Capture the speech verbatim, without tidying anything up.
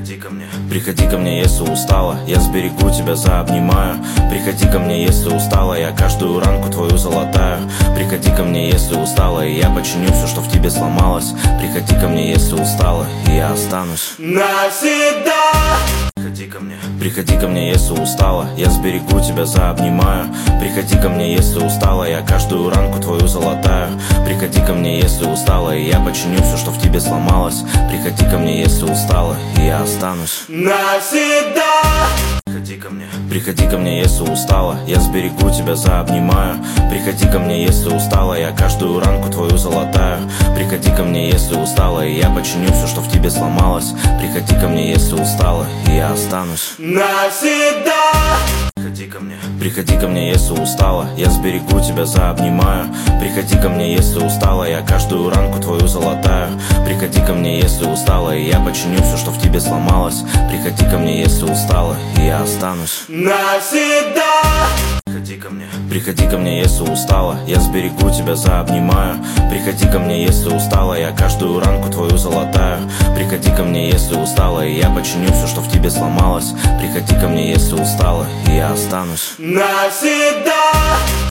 Приходи ко мне, приходи ко мне, если устала, я сберегу тебя, заобнимаю. Приходи ко мне, если устала, я каждую ранку твою залатаю. Приходи ко мне, если устала, и я починю все, что в тебе сломалось. Приходи ко мне, если устала, и я останусь навсегда. Приходи ко мне, приходи ко мне, если устала, я сберегу тебя, заобнимаю. Приходи ко мне, если устала, я каждую ранку твою залатаю. Приходи ко мне, если устала, и я починю все, что в тебе сломалось. Приходи ко мне, если устала, и я останусь навсегда. Приходи ко мне, приходи ко мне, если устала, я сберегу тебя, заобнимаю. Приходи ко мне, если устала, я каждую ранку твою залатаю. Приходи ко мне, если устала, и я починю все, что в тебе сломалось. Приходи ко мне, если устала, и я останусь навсегда. Приходи ко мне, приходи ко мне, если устала, я сберегу тебя, заобнимаю. Приходи ко мне, если устала, я каждую ранку твою залатаю. Приходи ко мне, если устала, и я починю все, что в тебе сломалось. Приходи ко мне, если устала, и я останусь навсегда. Приходи ко мне, приходи ко мне, если устала, я сберегу тебя, заобнимаю. Приходи ко мне, если устала, я каждую ранку твою залатаю. Приходи ко мне, если устала, и я починю все, что в тебе сломалось. Приходи ко мне, если устала, и я останусь навсегда.